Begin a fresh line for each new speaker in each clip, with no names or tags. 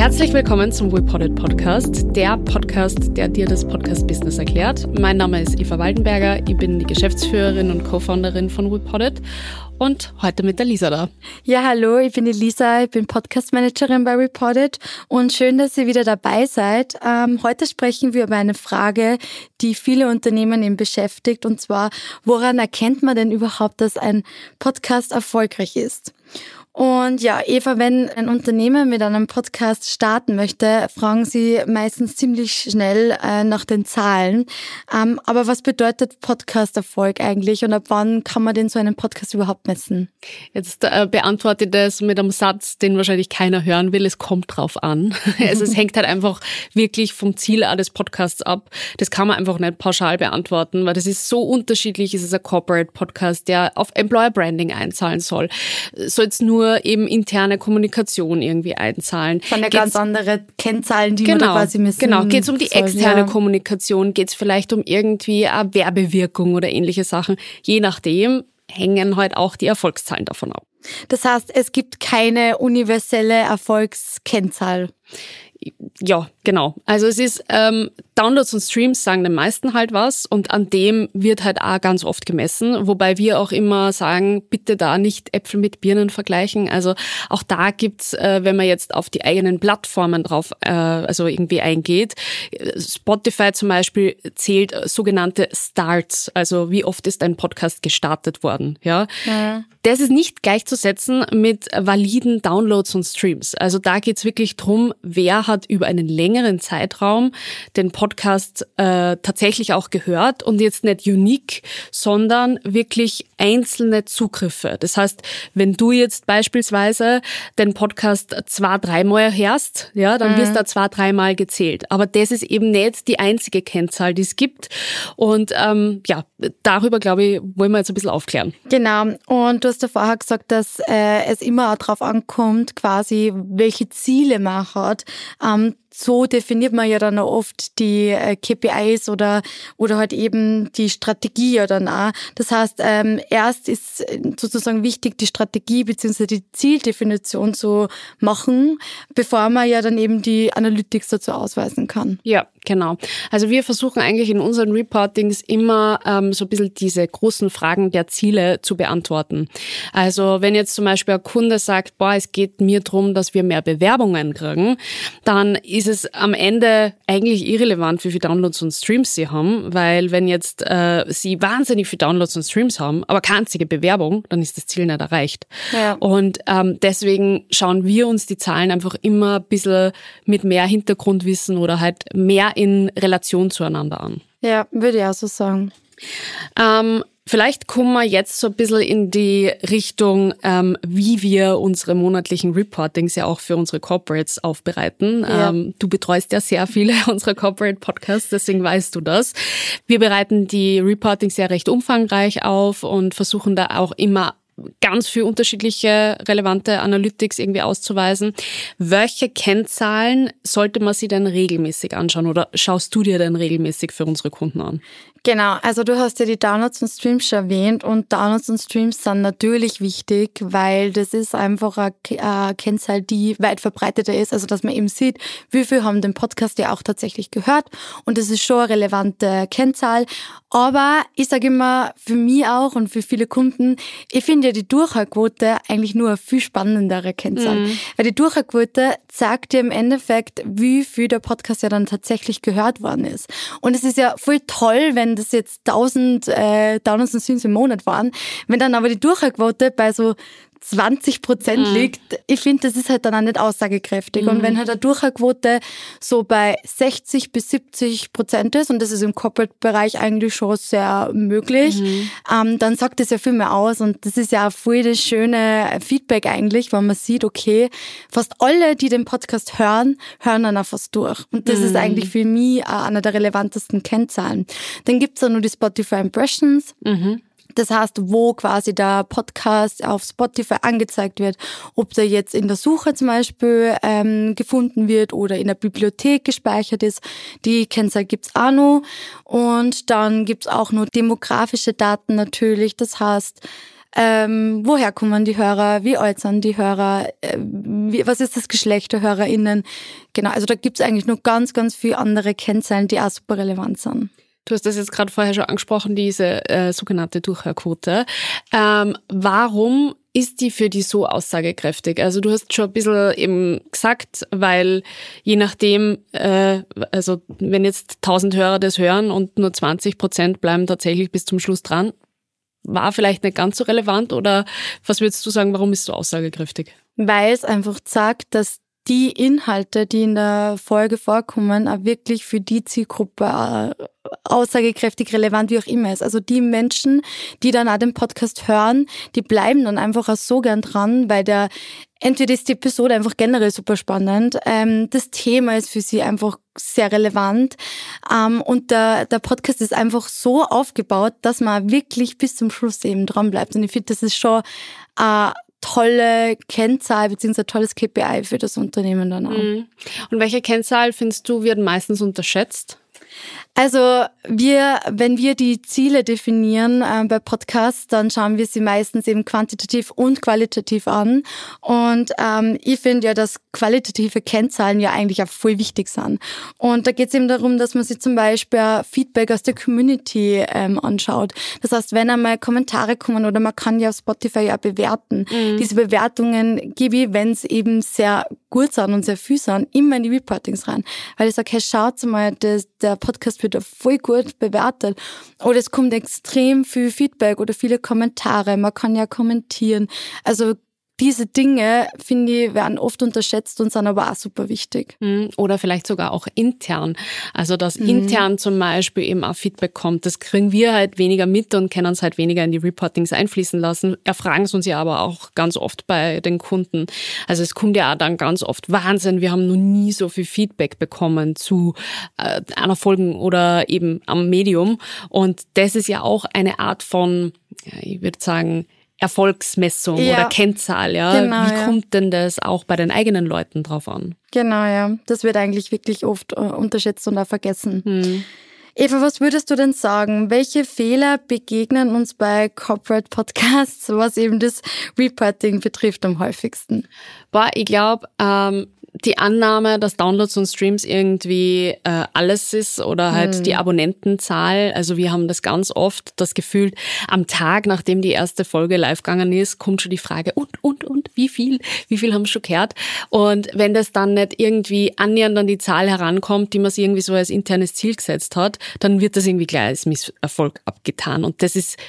Herzlich willkommen zum Reported Podcast, der Podcast, der dir das Podcast-Business erklärt. Mein Name ist Eva Waldenberger, ich bin die Geschäftsführerin und Co-Founderin von Reported und heute mit der Lisa da.
Ja, hallo, ich bin die Lisa, ich bin Podcast-Managerin bei Reported und schön, dass ihr wieder dabei seid. Heute sprechen wir über eine Frage, die viele Unternehmen eben beschäftigt, und zwar, woran erkennt man denn überhaupt, dass ein Podcast erfolgreich ist? Und ja, Eva, wenn ein Unternehmen mit einem Podcast starten möchte, fragen sie meistens ziemlich schnell nach den Zahlen. Aber was bedeutet Podcast-Erfolg eigentlich und ab wann kann man denn so einen Podcast überhaupt messen?
Jetzt beantworte ich das mit einem Satz, den wahrscheinlich keiner hören will. Es kommt drauf an. Also es hängt halt einfach wirklich vom Ziel des Podcasts ab. Das kann man einfach nicht pauschal beantworten, weil das ist so unterschiedlich. Es ist ein Corporate-Podcast, der auf Employer-Branding einzahlen soll. Soll jetzt nur eben interne Kommunikation irgendwie einzahlen.
Von der ganz andere Kennzahlen, die man da quasi messen soll.
Genau, geht es um die externe Kommunikation, geht es vielleicht um irgendwie eine Werbewirkung oder ähnliche Sachen. Je nachdem hängen halt auch die Erfolgszahlen davon ab.
Das heißt, es gibt keine universelle Erfolgskennzahl.
Ja, genau. Also es ist, Downloads und Streams sagen den meisten halt was und an dem wird halt auch ganz oft gemessen, wobei wir auch immer sagen, bitte da nicht Äpfel mit Birnen vergleichen. Also auch da gibt's, wenn man jetzt auf die eigenen Plattformen drauf also irgendwie eingeht, Spotify zum Beispiel zählt sogenannte Starts, also wie oft ist ein Podcast gestartet worden, ja. Das ist nicht gleichzusetzen mit validen Downloads und Streams. Also da geht's wirklich drum, wer hat über einen längeren Zeitraum den Podcast tatsächlich auch gehört und jetzt nicht unique, sondern wirklich einzelne Zugriffe. Das heißt, wenn du jetzt beispielsweise den Podcast 2-3 Mal hörst, ja, dann wirst du da 2-3 Mal gezählt. Aber das ist eben nicht die einzige Kennzahl, die es gibt. Und ja, darüber, glaube ich, wollen wir jetzt ein bisschen aufklären.
Genau. Und du hast ja vorher gesagt, dass es immer auch darauf ankommt, quasi, welche Ziele man hat. So definiert man ja dann auch oft die KPIs oder halt eben die Strategie ja dann auch. Das heißt, erst ist sozusagen wichtig, die Strategie bzw. die Zieldefinition zu machen, bevor man ja dann eben die Analytics dazu ausweisen kann.
Ja, genau. Also wir versuchen eigentlich in unseren Reportings immer so ein bisschen diese großen Fragen der Ziele zu beantworten. Also wenn jetzt zum Beispiel ein Kunde sagt, es geht mir darum, dass wir mehr Bewerbungen kriegen, dann ist es am Ende eigentlich irrelevant, wie viele Downloads und Streams sie haben, weil wenn jetzt sie wahnsinnig viele Downloads und Streams haben, aber keine einzige Bewerbung, dann ist das Ziel nicht erreicht. Ja. Und deswegen schauen wir uns die Zahlen einfach immer ein bisschen mit mehr Hintergrundwissen oder halt mehr in Relation zueinander an.
Ja, würde ich auch so sagen.
Vielleicht kommen wir jetzt so ein bisschen in die Richtung, wie wir unsere monatlichen Reportings ja auch für unsere Corporates aufbereiten. Ja. Du betreust ja sehr viele unserer Corporate-Podcasts, deswegen weißt du das. Wir bereiten die Reportings ja recht umfangreich auf und versuchen da auch immer ganz viel unterschiedliche relevante Analytics irgendwie auszuweisen. Welche Kennzahlen sollte man sich denn regelmäßig anschauen oder schaust du dir denn regelmäßig für unsere Kunden an?
Genau, also du hast ja die Downloads und Streams schon erwähnt und Downloads und Streams sind natürlich wichtig, weil das ist einfach eine Kennzahl, die weit verbreiteter ist, also dass man eben sieht, wie viel haben den Podcast ja auch tatsächlich gehört und das ist schon eine relevante Kennzahl, aber ich sage immer, für mich auch und für viele Kunden, ich finde ja die Durchhaltquote eigentlich nur eine viel spannendere Kennzahl, weil die Durchhaltquote sagt dir im Endeffekt, wie viel der Podcast ja dann tatsächlich gehört worden ist und es ist ja voll toll, wenn das jetzt 1000 Downloads und Streams im Monat waren, wenn dann aber die Durchhaltquote bei so 20% liegt, ich finde, das ist halt dann auch nicht aussagekräftig. Und wenn halt eine Durchhaltquote so bei 60-70% ist, und das ist im Corporate-Bereich eigentlich schon sehr möglich, dann sagt das ja viel mehr aus. Und das ist ja auch voll das schöne Feedback eigentlich, weil man sieht, okay, fast alle, die den Podcast hören dann auch fast durch. Und das ist eigentlich für mich auch einer der relevantesten Kennzahlen. Dann gibt's auch noch die Spotify Impressions. Das heißt, wo quasi der Podcast auf Spotify angezeigt wird, ob der jetzt in der Suche zum Beispiel gefunden wird oder in der Bibliothek gespeichert ist. Die Kennzahl gibt's auch noch. Und dann gibt's auch noch demografische Daten natürlich. Das heißt, woher kommen die Hörer, wie alt sind die Hörer, was ist das Geschlecht der HörerInnen. Genau, also da gibt's eigentlich noch ganz, ganz viele andere Kennzahlen, die auch super relevant sind.
Du hast das jetzt gerade vorher schon angesprochen, diese sogenannte Durchhörquote. Warum ist die für die so aussagekräftig? Also du hast schon ein bisschen eben gesagt, weil je nachdem, also wenn jetzt 1000 Hörer das hören und nur 20% bleiben tatsächlich bis zum Schluss dran, war vielleicht nicht ganz so relevant, oder was würdest du sagen, warum ist es so aussagekräftig?
Weil es einfach sagt, dass die Inhalte, die in der Folge vorkommen, auch wirklich für die Zielgruppe aussagekräftig, relevant, wie auch immer ist. Also die Menschen, die dann auch den Podcast hören, die bleiben dann einfach auch so gern dran, weil entweder ist die Episode einfach generell super spannend, das Thema ist für sie einfach sehr relevant, und der Podcast ist einfach so aufgebaut, dass man wirklich bis zum Schluss eben dran bleibt. Und ich finde, das ist schon tolle Kennzahl bzw. tolles KPI für das Unternehmen dann auch.
Und welche Kennzahl findest du wird meistens unterschätzt?
Also wenn wir die Ziele definieren bei Podcasts, dann schauen wir sie meistens eben quantitativ und qualitativ an. Und ich finde ja, dass qualitative Kennzahlen ja eigentlich auch voll wichtig sind. Und da geht es eben darum, dass man sich zum Beispiel Feedback aus der Community anschaut. Das heißt, wenn einmal Kommentare kommen, oder man kann ja auf Spotify ja bewerten. Diese Bewertungen gebe ich, wenn es eben sehr gut sind und sehr viel sind, immer in die Reportings rein. Weil ich sage, hey, schaut mal, der Podcast wird voll gut bewertet. Oder es kommt extrem viel Feedback oder viele Kommentare. Man kann ja kommentieren. Also diese Dinge, finde ich, werden oft unterschätzt und sind aber auch super wichtig.
Oder vielleicht sogar auch intern. Also dass intern zum Beispiel eben auch Feedback kommt, das kriegen wir halt weniger mit und können es halt weniger in die Reportings einfließen lassen. Erfragen es uns ja aber auch ganz oft bei den Kunden. Also es kommt ja auch dann ganz oft, Wahnsinn, wir haben noch nie so viel Feedback bekommen zu einer Folge oder eben am Medium. Und das ist ja auch eine Art von, ich würde sagen, Erfolgsmessung oder Kennzahl, ja.
Genau,
wie kommt denn das auch bei den eigenen Leuten drauf an?
Genau, ja. Das wird eigentlich wirklich oft unterschätzt und auch vergessen. Eva, was würdest du denn sagen? Welche Fehler begegnen uns bei Corporate Podcasts, was eben das Reporting betrifft, am häufigsten?
Ich glaube, die Annahme, dass Downloads und Streams irgendwie alles ist oder halt die Abonnentenzahl. Also wir haben das ganz oft, das Gefühl, am Tag, nachdem die erste Folge live gegangen ist, kommt schon die Frage, und, wie viel haben wir schon gehört? Und wenn das dann nicht irgendwie annähernd an die Zahl herankommt, die man sich irgendwie so als internes Ziel gesetzt hat, dann wird das irgendwie gleich als Misserfolg abgetan. Und das ist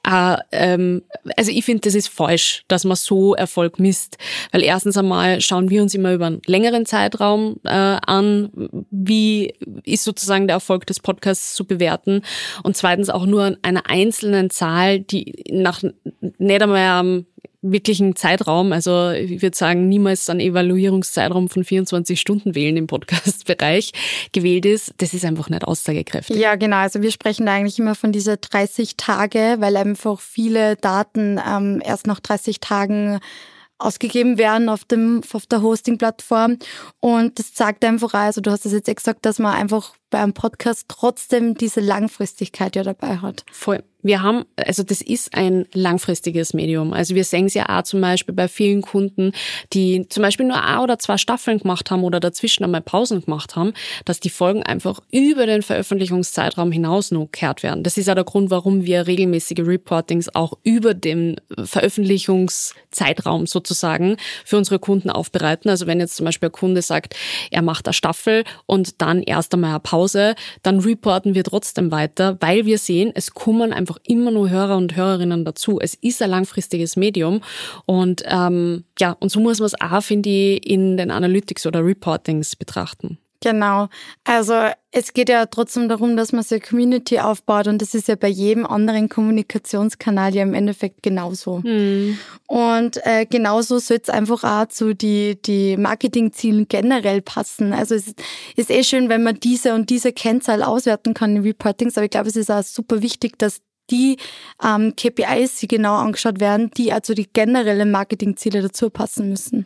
also ich finde, das ist falsch, dass man so Erfolg misst, weil erstens einmal schauen wir uns immer über einen längeren Zeitraum an, wie ist sozusagen der Erfolg des Podcasts zu bewerten, und zweitens auch nur an einer einzelnen Zahl, die nach nicht einmal am wirklichen Zeitraum, also ich würde sagen, niemals einen Evaluierungszeitraum von 24 Stunden wählen im Podcast-Bereich gewählt ist, das ist einfach nicht aussagekräftig.
Ja, genau. Also wir sprechen da eigentlich immer von dieser 30 Tage, weil einfach viele Daten erst nach 30 Tagen ausgegeben werden auf der Hosting-Plattform. Und das zeigt einfach, also du hast es jetzt gesagt, dass man einfach beim Podcast trotzdem diese Langfristigkeit ja dabei hat.
Voll. Also das ist ein langfristiges Medium. Also wir sehen es ja auch zum Beispiel bei vielen Kunden, die zum Beispiel nur 1 oder 2 Staffeln gemacht haben oder dazwischen einmal Pausen gemacht haben, dass die Folgen einfach über den Veröffentlichungszeitraum hinaus noch gehört werden. Das ist auch der Grund, warum wir regelmäßige Reportings auch über den Veröffentlichungszeitraum sozusagen für unsere Kunden aufbereiten. Also wenn jetzt zum Beispiel ein Kunde sagt, er macht eine Staffel und dann erst einmal eine Pause, dann reporten wir trotzdem weiter, weil wir sehen, es kommen einfach immer nur Hörer und Hörerinnen dazu. Es ist ein langfristiges Medium und und so muss man es auch, finde ich, in den Analytics oder Reportings betrachten.
Genau. Also es geht ja trotzdem darum, dass man so eine Community aufbaut, und das ist ja bei jedem anderen Kommunikationskanal ja im Endeffekt genauso. Und genauso soll es einfach auch zu die Marketingzielen generell passen. Also es ist schön, wenn man diese und diese Kennzahl auswerten kann in Reportings, aber ich glaube, es ist auch super wichtig, dass die KPIs, die genau angeschaut werden, die also die generellen Marketingziele dazu passen müssen.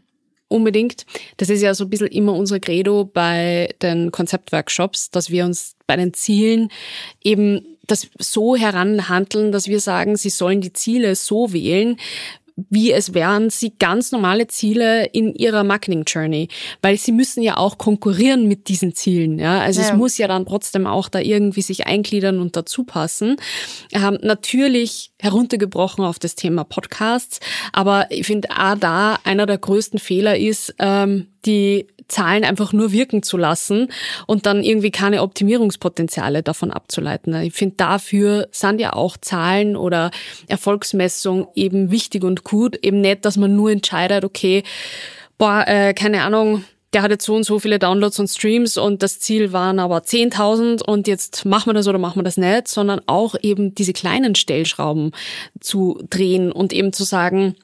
unbedingt. Das ist ja so ein bisschen immer unser Credo bei den Konzeptworkshops, dass wir uns bei den Zielen eben das so heranhandeln, dass wir sagen, sie sollen die Ziele so wählen, wie es wären sie ganz normale Ziele in ihrer Marketing-Journey. Weil sie müssen ja auch konkurrieren mit diesen Zielen. Ja? Also es muss ja dann trotzdem auch da irgendwie sich eingliedern und dazu passen. Natürlich heruntergebrochen auf das Thema Podcasts. Aber ich finde auch da einer der größten Fehler ist, die Zahlen einfach nur wirken zu lassen und dann irgendwie keine Optimierungspotenziale davon abzuleiten. Ich finde, dafür sind ja auch Zahlen oder Erfolgsmessung eben wichtig und gut. Eben nicht, dass man nur entscheidet, okay, keine Ahnung, der hat jetzt so und so viele Downloads und Streams und das Ziel waren aber 10.000 und jetzt machen wir das oder machen wir das nicht, sondern auch eben diese kleinen Stellschrauben zu drehen und eben zu sagen,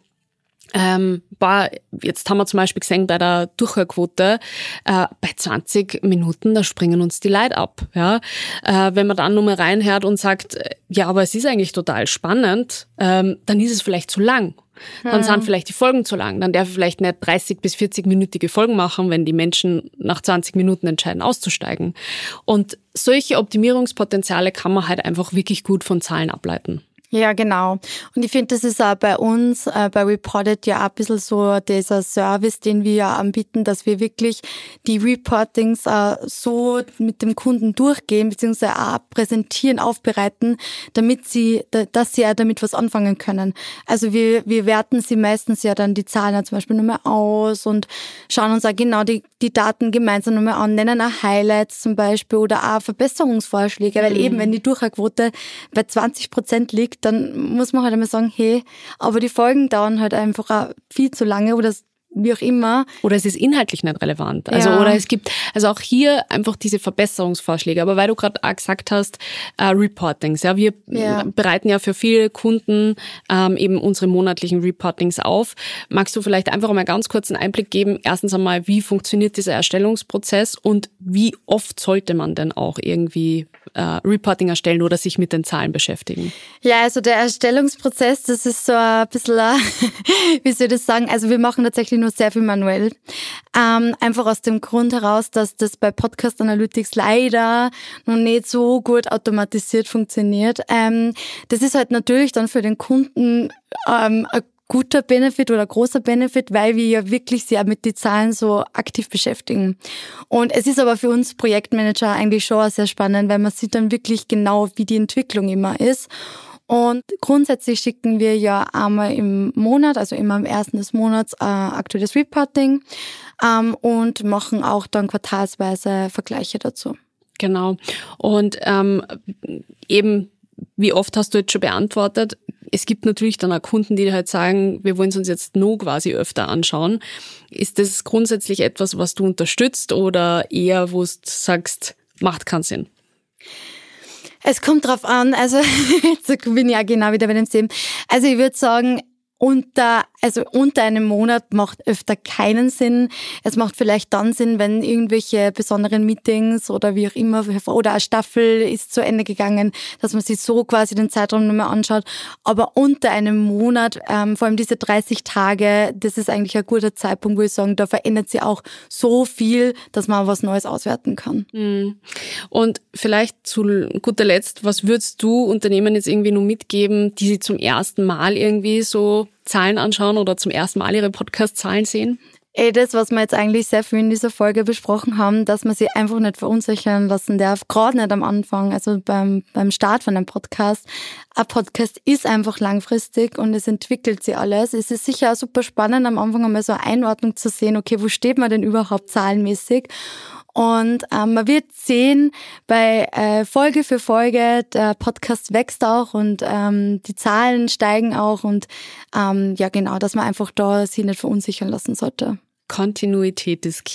jetzt haben wir zum Beispiel gesehen bei der Durchhörquote, bei 20 Minuten, da springen uns die Leute ab. Ja? Wenn man dann nur mal reinhört und sagt, ja, aber es ist eigentlich total spannend, dann ist es vielleicht zu lang. Dann sind vielleicht die Folgen zu lang. Dann darf ich vielleicht nicht 30 bis 40-minütige Folgen machen, wenn die Menschen nach 20 Minuten entscheiden, auszusteigen. Und solche Optimierungspotenziale kann man halt einfach wirklich gut von Zahlen ableiten.
Ja, genau. Und ich finde, das ist auch bei uns, bei Reported ja auch ein bisschen so dieser Service, den wir ja anbieten, dass wir wirklich die Reportings so mit dem Kunden durchgehen, beziehungsweise auch präsentieren, aufbereiten, dass sie ja damit was anfangen können. Also wir werten sie meistens ja dann die Zahlen ja zum Beispiel nochmal aus und schauen uns auch genau die Daten gemeinsam nochmal an, nennen auch Highlights zum Beispiel oder auch Verbesserungsvorschläge, weil eben, wenn die Durchhörquote bei 20% liegt, dann muss man halt einmal sagen, hey, aber die Folgen dauern halt einfach auch viel zu lange oder wie auch immer.
Oder es ist inhaltlich nicht relevant. Also, oder es gibt, also auch hier einfach diese Verbesserungsvorschläge. Aber weil du gerade auch gesagt hast, Reportings. Ja, wir bereiten ja für viele Kunden eben unsere monatlichen Reportings auf. Magst du vielleicht einfach mal ganz kurz einen Einblick geben? Erstens einmal, wie funktioniert dieser Erstellungsprozess und wie oft sollte man denn auch irgendwie Reporting erstellen oder sich mit den Zahlen beschäftigen?
Ja, also der Erstellungsprozess, das ist so ein bisschen, wie soll ich das sagen, also wir machen tatsächlich nur sehr viel manuell. Einfach aus dem Grund heraus, dass das bei Podcast Analytics leider noch nicht so gut automatisiert funktioniert. Das ist halt natürlich dann für den Kunden ein guter Benefit oder großer Benefit, weil wir ja wirklich sehr mit den Zahlen so aktiv beschäftigen. Und es ist aber für uns Projektmanager eigentlich schon auch sehr spannend, weil man sieht dann wirklich genau, wie die Entwicklung immer ist. Und grundsätzlich schicken wir ja einmal im Monat, also immer am 1. des Monats, aktuelles Reporting und machen auch dann quartalsweise Vergleiche dazu.
Genau. Und eben, wie oft hast du jetzt schon beantwortet? Es gibt natürlich dann auch Kunden, die halt sagen, wir wollen es uns jetzt nur quasi öfter anschauen. Ist das grundsätzlich etwas, was du unterstützt oder eher, wo du sagst, macht keinen Sinn?
Es kommt drauf an, also jetzt bin ich ja genau wieder bei dem Thema. Also ich würde sagen, unter einem Monat macht öfter keinen Sinn. Es macht vielleicht dann Sinn, wenn irgendwelche besonderen Meetings oder wie auch immer, oder eine Staffel ist zu Ende gegangen, dass man sich so quasi den Zeitraum nochmal anschaut. Aber unter einem Monat, vor allem diese 30 Tage, das ist eigentlich ein guter Zeitpunkt, wo ich sagen, da verändert sich auch so viel, dass man was Neues auswerten kann.
Und vielleicht zu guter Letzt, was würdest du Unternehmen jetzt irgendwie nur mitgeben, die sie zum ersten Mal irgendwie so Zahlen anschauen oder zum ersten Mal ihre Podcast-Zahlen sehen?
Das, was wir jetzt eigentlich sehr viel in dieser Folge besprochen haben, dass man sich einfach nicht verunsichern lassen darf, gerade nicht am Anfang, also beim Start von einem Podcast. Ein Podcast ist einfach langfristig und es entwickelt sich alles. Es ist sicher auch super spannend, am Anfang einmal so eine Einordnung zu sehen, okay, wo steht man denn überhaupt zahlenmäßig? Und man wird sehen, bei Folge für Folge, der Podcast wächst auch und die Zahlen steigen auch und ja genau, dass man einfach da sich nicht verunsichern lassen sollte.
Kontinuität ist key.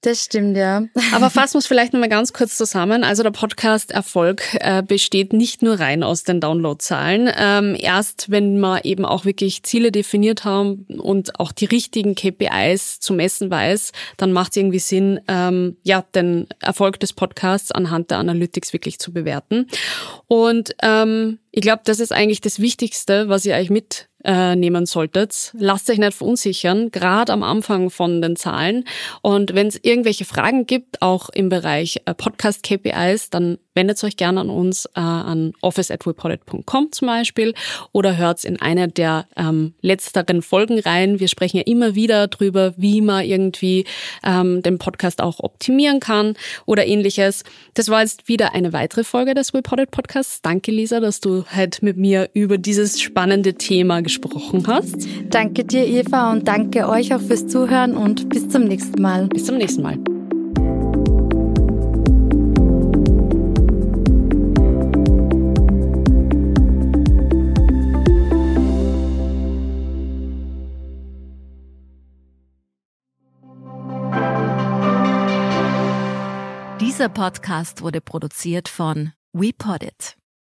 Das stimmt, ja.
Aber fassen wir es vielleicht nochmal ganz kurz zusammen. Also der Podcast-Erfolg besteht nicht nur rein aus den Downloadzahlen. Erst wenn wir eben auch wirklich Ziele definiert haben und auch die richtigen KPIs zu messen weiß, dann macht es irgendwie Sinn, den Erfolg des Podcasts anhand der Analytics wirklich zu bewerten. Und ich glaube, das ist eigentlich das Wichtigste, was ihr euch mitnehmen solltet. Lasst euch nicht verunsichern, gerade am Anfang von den Zahlen. Und wenn es irgendwelche Fragen gibt, auch im Bereich Podcast-KPIs, dann wendet euch gerne an uns, an office@wepoddit.com zum Beispiel, oder hört in eine der letzteren Folgen rein. Wir sprechen ja immer wieder drüber, wie man irgendwie den Podcast auch optimieren kann oder ähnliches. Das war jetzt wieder eine weitere Folge des WePoddit Podcasts. Danke, Lisa, dass du heute mit mir über dieses spannende Thema gesprochen hast.
Danke dir, Eva, und danke euch auch fürs Zuhören und bis zum nächsten Mal.
Bis zum nächsten Mal.
Dieser Podcast wurde produziert von WePoddit.